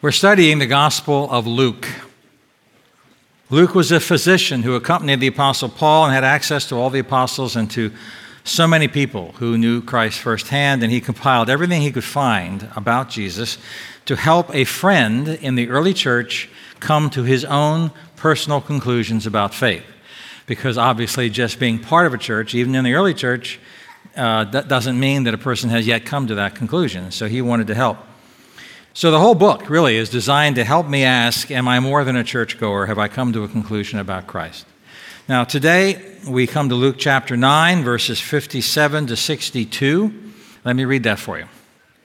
We're studying the Gospel of Luke. Luke was a physician who accompanied the Apostle Paul and had access to all the apostles and to so many people who knew Christ firsthand, and he compiled everything he could find about Jesus to help a friend in the early church come to his own personal conclusions about faith. Because obviously just being part of a church, even in the early church, that doesn't mean that a person has yet come to that conclusion. So he wanted to help. So the whole book really is designed to help me ask, am I more than a churchgoer? Have I come to a conclusion about Christ? Now today we come to Luke chapter 9, verses 57 to 62. Let me read that for you.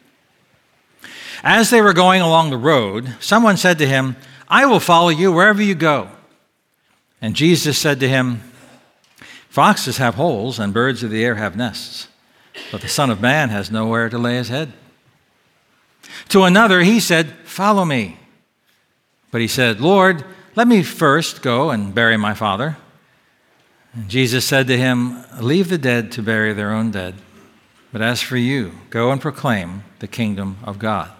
As they were going along the road, someone said to him, "I will follow you wherever you go." And Jesus said to him, "Foxes have holes and birds of the air have nests, but the Son of Man has nowhere to lay his head." To another he said, "Follow me." But he said, "Lord, let me first go and bury my father." And Jesus said to him, "Leave the dead to bury their own dead. But as for you, go and proclaim the kingdom of God."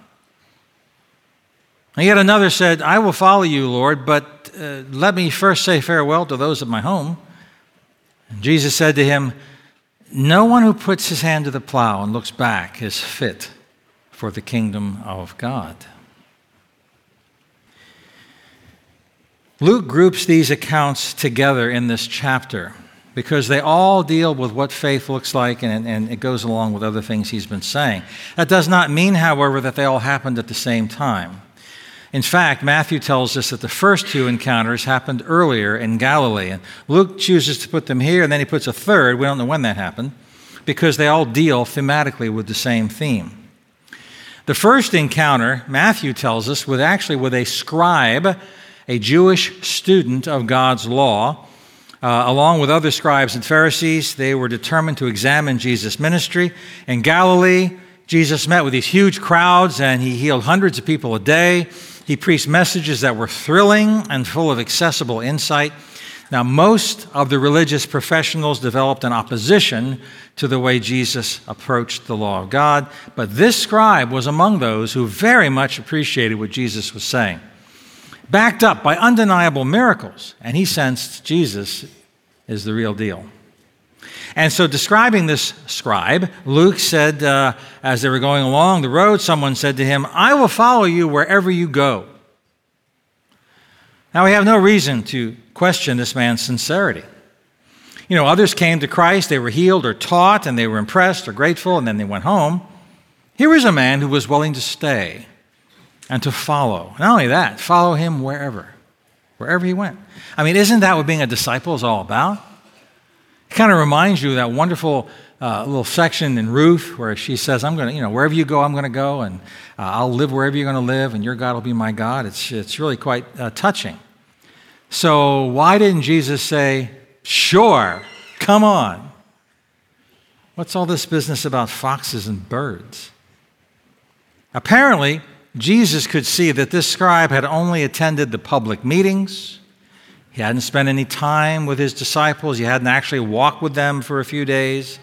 And yet another said, "I will follow you, Lord, but let me first say farewell to those at my home." And Jesus said to him, "No one who puts his hand to the plow and looks back is fit for the kingdom of God." Luke groups these accounts together in this chapter because they all deal with what faith looks like, and it goes along with other things he's been saying. That does not mean, however, that they all happened at the same time. In fact, Matthew tells us that the first two encounters happened earlier in Galilee, and Luke chooses to put them here, and then he puts a third. We don't know when that happened, because they all deal thematically with the same theme. The first encounter, Matthew tells us, was actually with a scribe, a Jewish student of God's law. Along with other scribes and Pharisees, they were determined to examine Jesus' ministry. In Galilee, Jesus met with these huge crowds, and he healed hundreds of people a day. He preached messages that were thrilling and full of accessible insight. Now, most of the religious professionals developed an opposition to the way Jesus approached the law of God, but this scribe was among those who very much appreciated what Jesus was saying, backed up by undeniable miracles, and he sensed Jesus is the real deal. And so describing this scribe, Luke said, as they were going along the road, someone said to him, "I will follow you wherever you go." Now, we have no reason to question this man's sincerity. You know, others came to Christ, they were healed or taught, and they were impressed or grateful, and then they went home. Here was a man who was willing to stay and to follow. Not only that, follow him wherever he went. I mean, isn't that what being a disciple is all about? It kind of reminds you of that wonderful little section in Ruth where she says, "I'm going to, wherever you go, I'm going to go, and I'll live wherever you're going to live, and your God will be my God." It's really quite touching. So why didn't Jesus say, "Sure, come on"? What's all this business about foxes and birds? Apparently, Jesus could see that this scribe had only attended the public meetings. He hadn't spent any time with his disciples. He hadn't actually walked with them for a few days.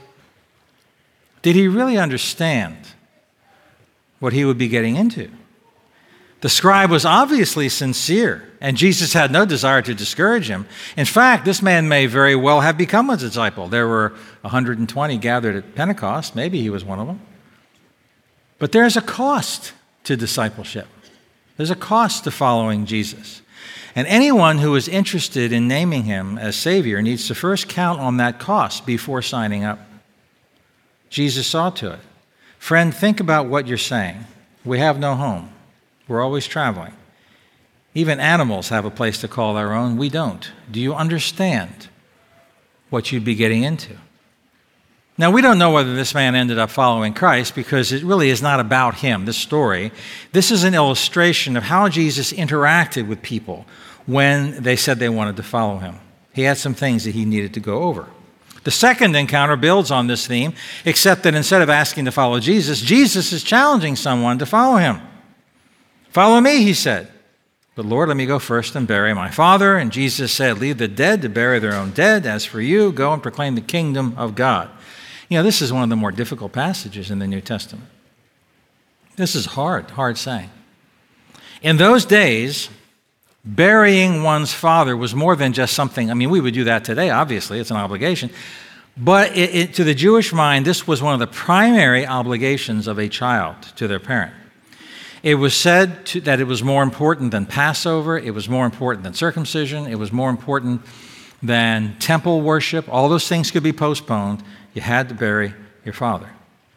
Did he really understand what he would be getting into? The scribe was obviously sincere, and Jesus had no desire to discourage him. In fact, this man may very well have become a disciple. There were 120 gathered at Pentecost. Maybe he was one of them. But there's a cost to discipleship. There's a cost to following Jesus. And anyone who is interested in naming him as Savior needs to first count on that cost before signing up. Jesus saw to it. Friend, think about what you're saying. We have no home. We're always traveling. Even animals have a place to call their own. We don't. Do you understand what you'd be getting into? Now, we don't know whether this man ended up following Christ because it really is not about him, this story. This is an illustration of how Jesus interacted with people when they said they wanted to follow him. He had some things that he needed to go over. The second encounter builds on this theme, except that instead of asking to follow Jesus, Jesus is challenging someone to follow him. "Follow me," he said. "But Lord, let me go first and bury my father." And Jesus said, "Leave the dead to bury their own dead. As for you, go and proclaim the kingdom of God." You know, this is one of the more difficult passages in the New Testament. This is hard saying. In those days, burying one's father was more than just something, we would do that today, obviously, it's an obligation. But to the Jewish mind, this was one of the primary obligations of a child to their parent. It was said that it was more important than Passover, it was more important than circumcision, it was more important than temple worship. All those things could be postponed. You had to bury your father.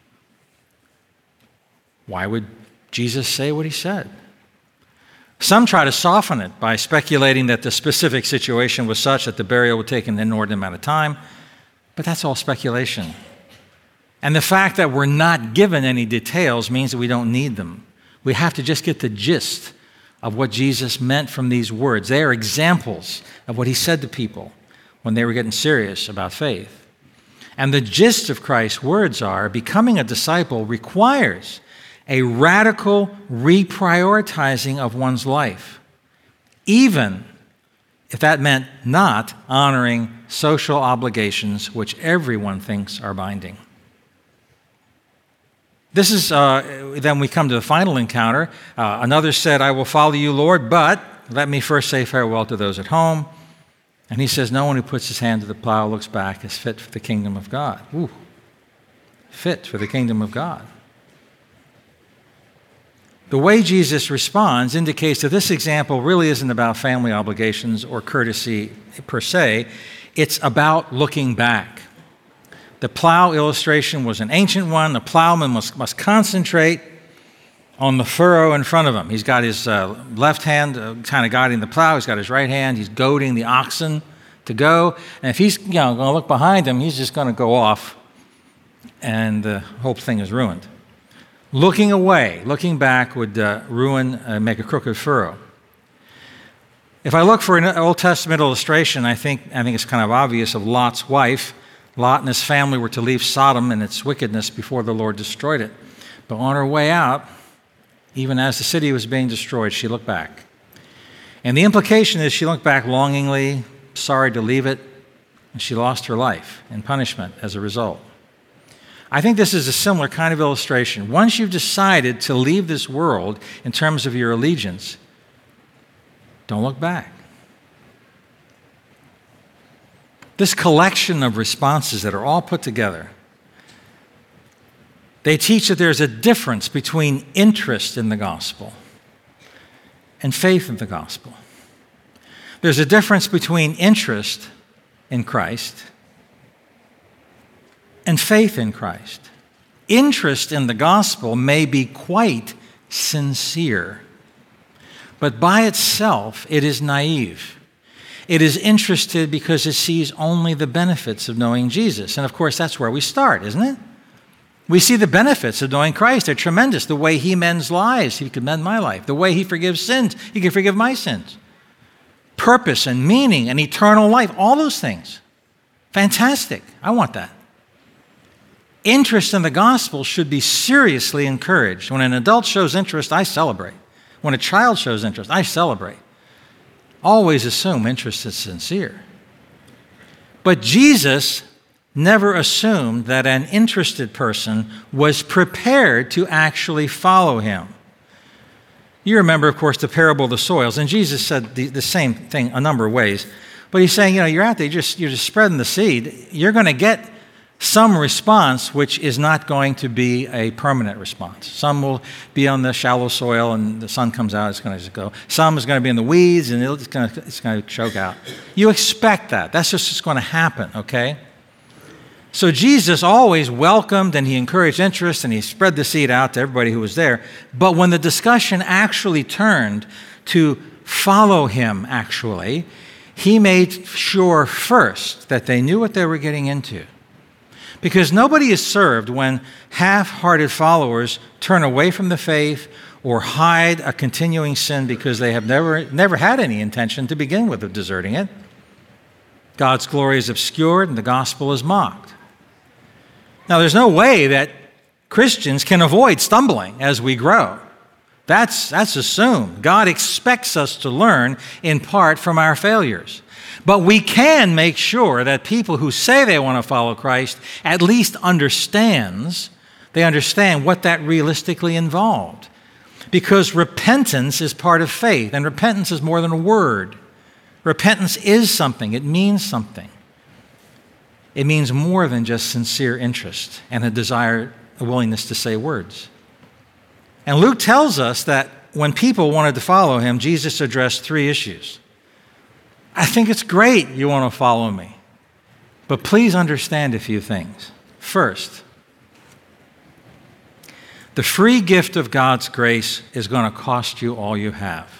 Why would Jesus say what he said? Some try to soften it by speculating that the specific situation was such that the burial would take an inordinate amount of time, but that's all speculation. And the fact that we're not given any details means that we don't need them. We have to just get the gist of what Jesus meant from these words. They are examples of what he said to people when they were getting serious about faith. And the gist of Christ's words are, becoming a disciple requires a radical reprioritizing of one's life, even if that meant not honoring social obligations which everyone thinks are binding. This is, then we come to the final encounter. Another said, I will follow you, Lord, but let me first say farewell to those at home. And he says, no one who puts his hand to the plow looks back is fit for the kingdom of God. Ooh, fit for the kingdom of God. The way Jesus responds indicates that this example really isn't about family obligations or courtesy per se. It's about looking back. The plow illustration was an ancient one. The plowman must concentrate on the furrow in front of him. He's got his left hand kind of guiding the plow. He's got his right hand. He's goading the oxen to go. And if he's going to look behind him, he's just going to go off, and the whole thing is ruined. Looking away, looking back would make a crooked furrow. If I look for an Old Testament illustration, I think it's kind of obvious of Lot's wife. Lot and his family were to leave Sodom and its wickedness before the Lord destroyed it. But on her way out, even as the city was being destroyed, she looked back. And the implication is she looked back longingly, sorry to leave it, and she lost her life in punishment as a result. I think this is a similar kind of illustration. Once you've decided to leave this world in terms of your allegiance, don't look back. This collection of responses that are all put together, they teach that there's a difference between interest in the gospel and faith in the gospel. There's a difference between interest in Christ and faith in Christ. Interest in the gospel may be quite sincere, but by itself it is naive. It is interested because it sees only the benefits of knowing Jesus. And of course, that's where we start, isn't it? We see the benefits of knowing Christ. They're tremendous. The way he mends lives, he could mend my life. The way he forgives sins, he can forgive my sins. Purpose and meaning and eternal life, all those things. Fantastic. I want that. Interest in the gospel should be seriously encouraged. When an adult shows interest, I celebrate. When a child shows interest, I celebrate. Always assume interest is sincere. But Jesus never assumed that an interested person was prepared to actually follow him. You remember, of course, the parable of the soils, and Jesus said the same thing a number of ways. But he's saying, you're out there, you're just spreading the seed. You're going to get some response which is not going to be a permanent response. Some will be on the shallow soil and the sun comes out, it's going to just go. Some is going to be in the weeds and it's going to choke out. You expect that. That's just going to happen, okay? So Jesus always welcomed and he encouraged interest and he spread the seed out to everybody who was there. But when the discussion actually turned to follow him actually, he made sure first that they knew what they were getting into. Because nobody is served when half-hearted followers turn away from the faith or hide a continuing sin because they have never had any intention to begin with of deserting it. God's glory is obscured and the gospel is mocked. Now, there's no way that Christians can avoid stumbling as we grow. That's assumed. God expects us to learn in part from our failures. But we can make sure that people who say they want to follow Christ at least understand what that realistically involved. Because repentance is part of faith, and repentance is more than a word. Repentance is something. It means something. It means more than just sincere interest and a desire, a willingness to say words. And Luke tells us that when people wanted to follow him, Jesus addressed three issues. I think it's great you want to follow me, but please understand a few things. First, the free gift of God's grace is going to cost you all you have.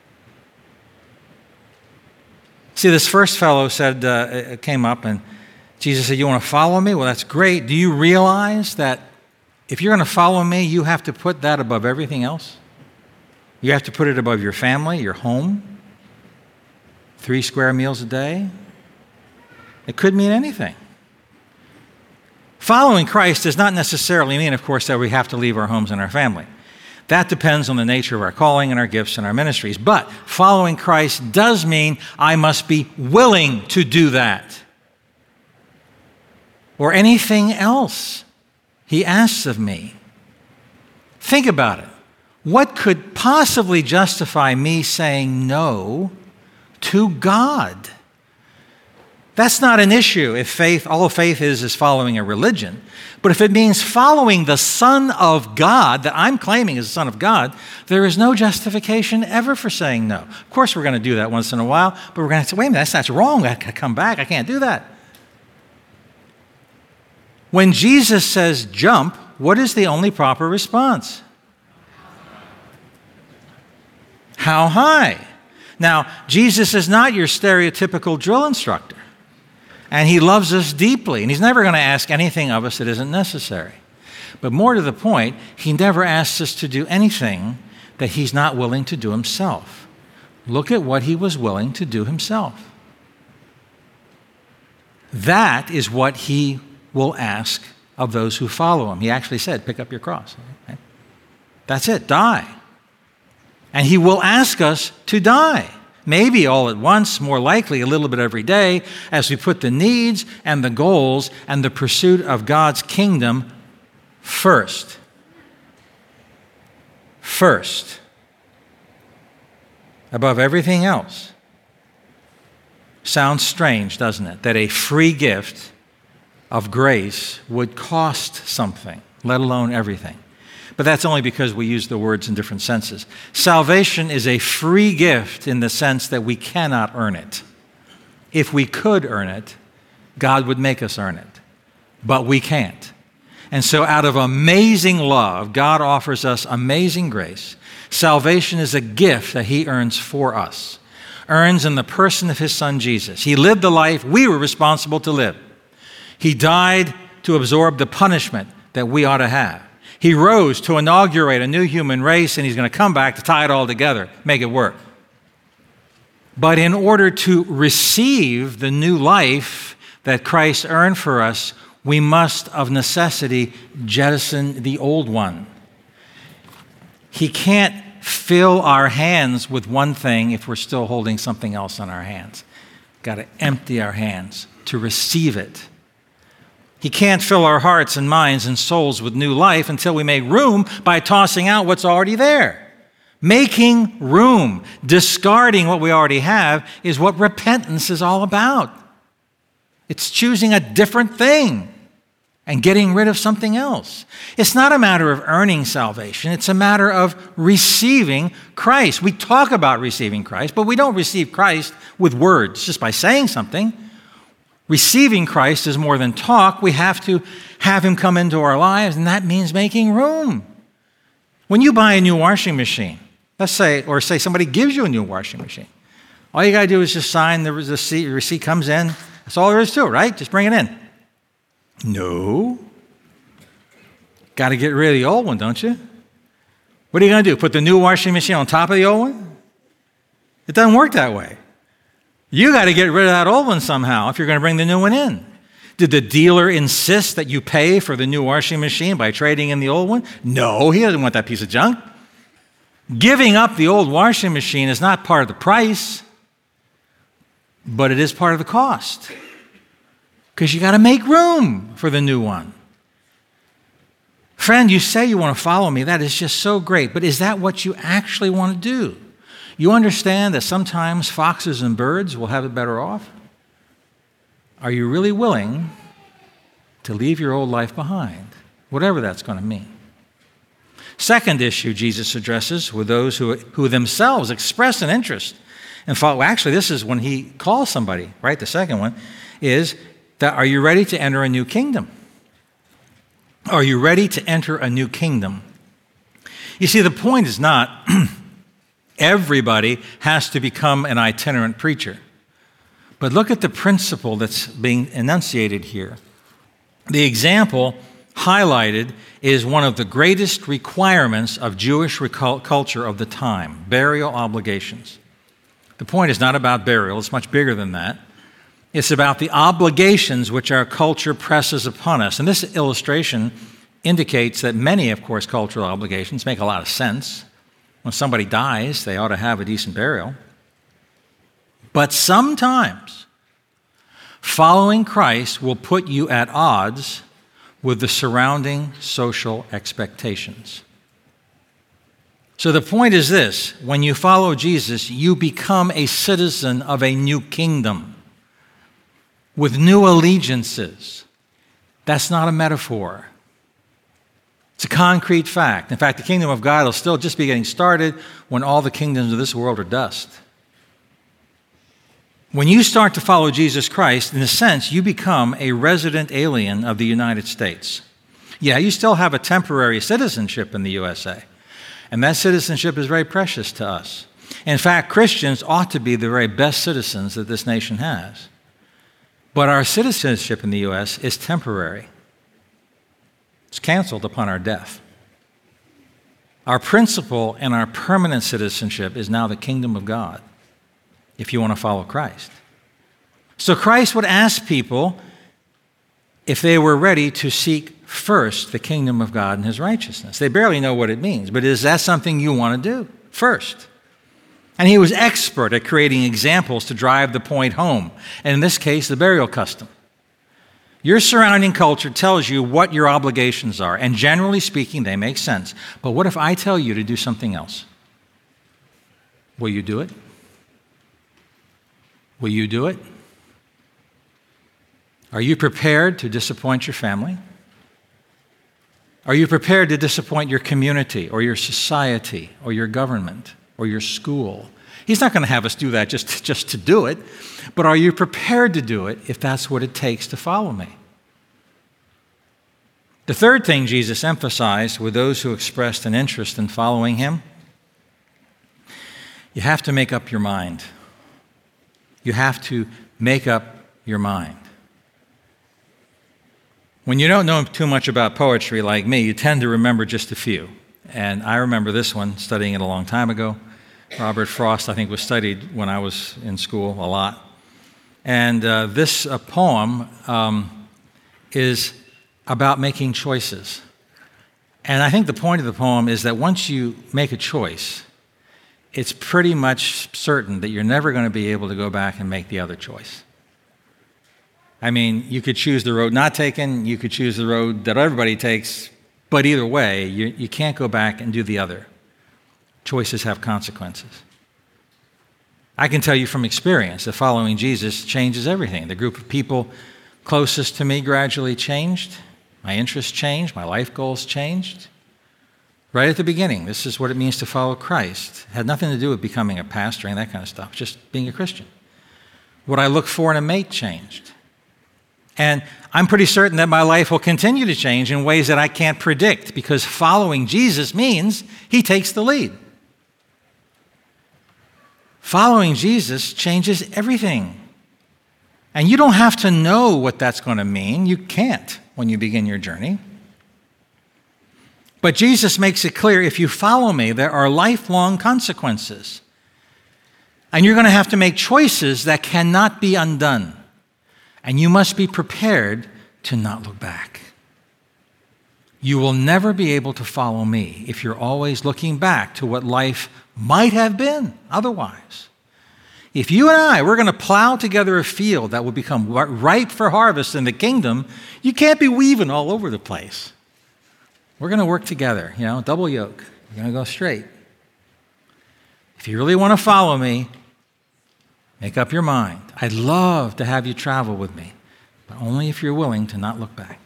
See, this first fellow said, came up and Jesus said, you want to follow me? Well, that's great. Do you realize that if you're going to follow me, you have to put that above everything else? You have to put it above your family, your home, 3 square meals a day. It could mean anything. Following Christ does not necessarily mean, of course, that we have to leave our homes and our family. That depends on the nature of our calling and our gifts and our ministries. But following Christ does mean I must be willing to do that. Or anything else he asks of me. Think about it. What could possibly justify me saying no to God? That's not an issue if faith, all faith is following a religion. But if it means following the Son of God that I'm claiming is the Son of God, there is no justification ever for saying no. Of course, we're going to do that once in a while, but we're going to say, wait a minute, that's wrong. I can come back. I can't do that. When Jesus says jump, what is the only proper response? How high? Now, Jesus is not your stereotypical drill instructor. And he loves us deeply, and he's never going to ask anything of us that isn't necessary. But more to the point, he never asks us to do anything that he's not willing to do himself. Look at what he was willing to do himself. That is what he will ask of those who follow him. He actually said, pick up your cross. Okay? That's it, die. And he will ask us to die. Maybe all at once, more likely a little bit every day, as we put the needs and the goals and the pursuit of God's kingdom first. First. Above everything else. Sounds strange, doesn't it? That a free gift of grace would cost something, let alone everything. But that's only because we use the words in different senses. Salvation is a free gift in the sense that we cannot earn it. If we could earn it, God would make us earn it. But we can't. And so out of amazing love, God offers us amazing grace. Salvation is a gift that he earns for us. Earns in the person of his Son, Jesus. He lived the life we were responsible to live. He died to absorb the punishment that we ought to have. He rose to inaugurate a new human race, and he's going to come back to tie it all together, make it work. But in order to receive the new life that Christ earned for us, we must, of necessity, jettison the old one. He can't fill our hands with one thing if we're still holding something else in our hands. Got to empty our hands to receive it. He can't fill our hearts and minds and souls with new life until we make room by tossing out what's already there. Making room, discarding what we already have, is what repentance is all about. It's choosing a different thing and getting rid of something else. It's not a matter of earning salvation. It's a matter of receiving Christ. We talk about receiving Christ, but we don't receive Christ with words, just by saying something. Receiving Christ is more than talk. We have to have him come into our lives, and that means making room. When you buy a new washing machine, let's say, or say somebody gives you a new washing machine, all you got to do is just sign the receipt. The receipt comes in. That's all there is to it, right? Just bring it in. No. Got to get rid of the old one, don't you? What are you going to do? Put the new washing machine on top of the old one? It doesn't work that way. You got to get rid of that old one somehow if you're going to bring the new one in. Did the dealer insist that you pay for the new washing machine by trading in the old one? No, he doesn't want that piece of junk. Giving up the old washing machine is not part of the price, but it is part of the cost. Because you got to make room for the new one. Friend, you say you want to follow me. That is just so great. But is that what you actually want to do? You understand that sometimes foxes and birds will have it better off? Are you really willing to leave your old life behind, whatever that's going to mean? Second issue Jesus addresses with those who themselves express an interest and follow. Actually, this is when he calls somebody, right? The second one is that, are you ready to enter a new kingdom? Are you ready to enter a new kingdom? You see, the point is not everybody has to become an itinerant preacher. But look at the principle that's being enunciated here. The example highlighted is one of the greatest requirements of Jewish culture of the time, burial obligations. The point is not about burial, it's much bigger than that. It's about the obligations which our culture presses upon us. And this illustration indicates that many, of course, cultural obligations make a lot of sense. When somebody dies, they ought to have a decent burial. But sometimes following Christ will put you at odds with the surrounding social expectations. So the point is this: when you follow Jesus, you become a citizen of a new kingdom with new allegiances. That's not a metaphor. It's a concrete fact. In fact, the kingdom of God will still just be getting started when all the kingdoms of this world are dust. When you start to follow Jesus Christ, in a sense, you become a resident alien of the United States. Yeah, you still have a temporary citizenship in the USA, and that citizenship is very precious to us. In fact, Christians ought to be the very best citizens that this nation has. But our citizenship in the U.S. is temporary. It's canceled upon our death. Our principal and our permanent citizenship is now the kingdom of God, if you want to follow Christ. So Christ would ask people if they were ready to seek first the kingdom of God and his righteousness. They barely know what it means, but is that something you want to do first? And he was expert at creating examples to drive the point home, and in this case, the burial custom. Your surrounding culture tells you what your obligations are, and generally speaking, they make sense. But what if I tell you to do something else? Will you do it? Will you do it? Are you prepared to disappoint your family? Are you prepared to disappoint your community or your society or your government or your school? He's not going to have us do that just to do it, but are you prepared to do it if that's what it takes to follow me? The third thing Jesus emphasized with those who expressed an interest in following him, you have to make up your mind. You have to make up your mind. When you don't know too much about poetry like me, you tend to remember just a few. And I remember this one, studying it a long time ago. Robert Frost, I think, was studied when I was in school a lot. And this poem is about making choices. And I think the point of the poem is that once you make a choice, it's pretty much certain that you're never going to be able to go back and make the other choice. I mean, you could choose the road not taken, you could choose the road that everybody takes, but either way, you can't go back and do the other. Choices have consequences. I can tell you from experience that following Jesus changes everything. The group of people closest to me gradually changed. My interests changed. My life goals changed. Right at the beginning, this is what it means to follow Christ. It had nothing to do with becoming a pastor and that kind of stuff, just being a Christian. What I look for in a mate changed. And I'm pretty certain that my life will continue to change in ways that I can't predict, because following Jesus means he takes the lead. Following Jesus changes everything. And you don't have to know what that's going to mean. You can't when you begin your journey. But Jesus makes it clear, if you follow me, there are lifelong consequences. And you're going to have to make choices that cannot be undone. And you must be prepared to not look back. You will never be able to follow me if you're always looking back to what life might have been otherwise. If you and I, we're going to plow together a field that will become ripe for harvest in the kingdom, you can't be weaving all over the place. We're going to work together, double yoke. We're going to go straight. If you really want to follow me, make up your mind. I'd love to have you travel with me, but only if you're willing to not look back.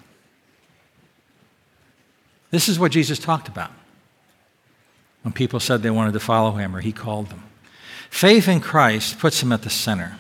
This is what Jesus talked about when people said they wanted to follow him, or he called them. Faith in Christ puts him at the center.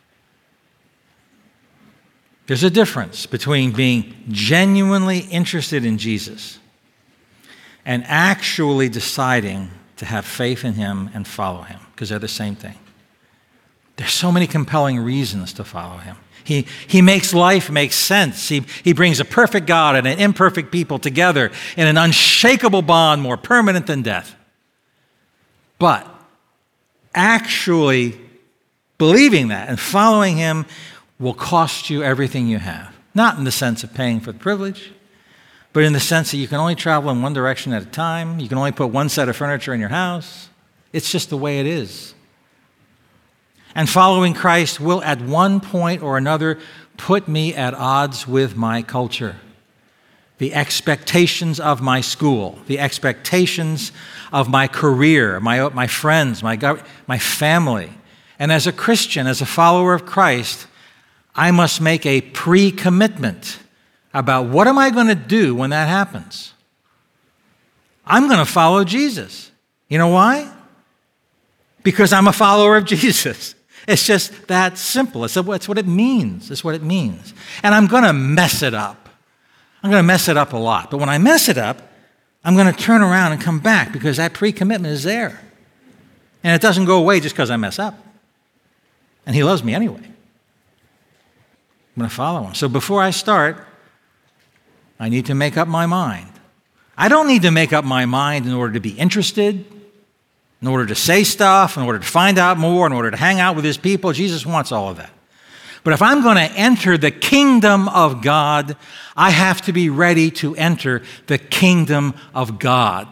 There's a difference between being genuinely interested in Jesus and actually deciding to have faith in him and follow him, because they're the same thing. There's so many compelling reasons to follow him. He makes life make sense. He brings a perfect God and an imperfect people together in an unshakable bond more permanent than death. But actually believing that and following him will cost you everything you have. Not in the sense of paying for the privilege, but in the sense that you can only travel in one direction at a time. You can only put one set of furniture in your house. It's just the way it is. And following Christ will at one point or another put me at odds with my culture, the expectations of my school, the expectations of my career, my friends, my family. And as a Christian, as a follower of Christ, I must make a pre-commitment about what am I going to do when that happens. I'm going to follow Jesus. You know why? Because I'm a follower of Jesus. It's just that simple. It's what it means. It's what it means. And I'm going to mess it up. I'm going to mess it up a lot. But when I mess it up, I'm going to turn around and come back because that pre-commitment is there. And it doesn't go away just because I mess up. And he loves me anyway. I'm going to follow him. So before I start, I need to make up my mind. I don't need to make up my mind in order to be interested, in order to say stuff, in order to find out more, in order to hang out with his people. Jesus wants all of that. But if I'm going to enter the kingdom of God, I have to be ready to enter the kingdom of God.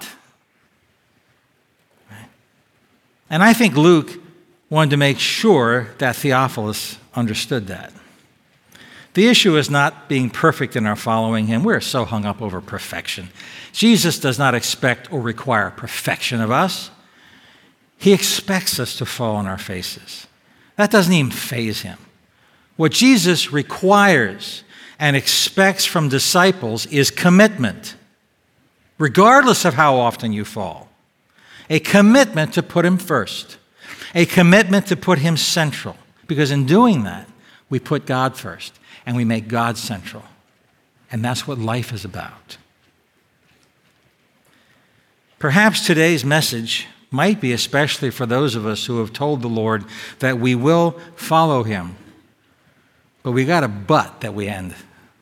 And I think Luke wanted to make sure that Theophilus understood that. The issue is not being perfect in our following him. We're so hung up over perfection. Jesus does not expect or require perfection of us. He expects us to fall on our faces. That doesn't even faze him. What Jesus requires and expects from disciples is commitment, regardless of how often you fall. A commitment to put him first. A commitment to put him central. Because in doing that, we put God first and we make God central. And that's what life is about. Perhaps today's message might be especially for those of us who have told the Lord that we will follow him. But we got a but that we end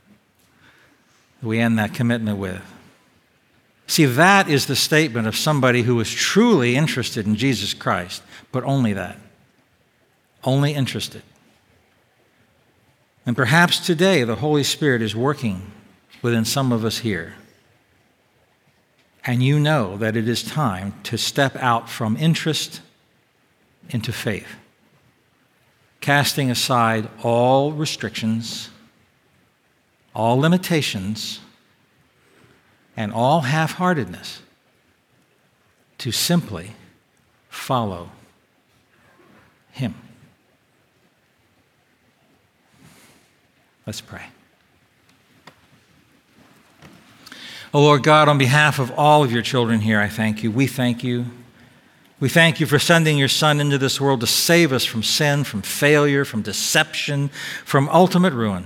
that commitment with. See, that is the statement of somebody who is truly interested in Jesus Christ, but only that. Only interested. And perhaps today the Holy Spirit is working within some of us here. And you know that it is time to step out from interest into faith, casting aside all restrictions, all limitations, and all half-heartedness to simply follow him. Let's pray. Oh, Lord God, on behalf of all of your children here, I thank you. We thank you. We thank you for sending your Son into this world to save us from sin, from failure, from deception, from ultimate ruin.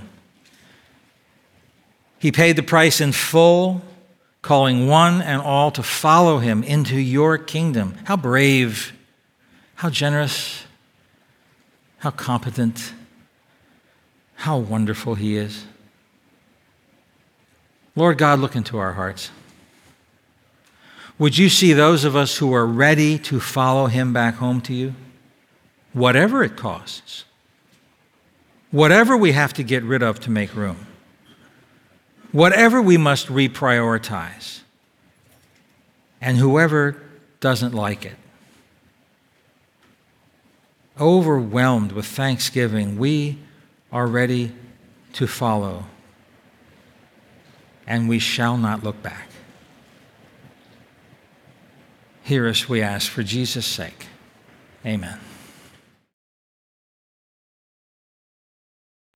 He paid the price in full, calling one and all to follow him into your kingdom. How brave, how generous, how competent, how wonderful he is. Lord God, look into our hearts. Would you see those of us who are ready to follow him back home to you? Whatever it costs. Whatever we have to get rid of to make room. Whatever we must reprioritize. And whoever doesn't like it. Overwhelmed with thanksgiving, we are ready to follow. And we shall not look back. Hear us, we ask, for Jesus' sake. Amen.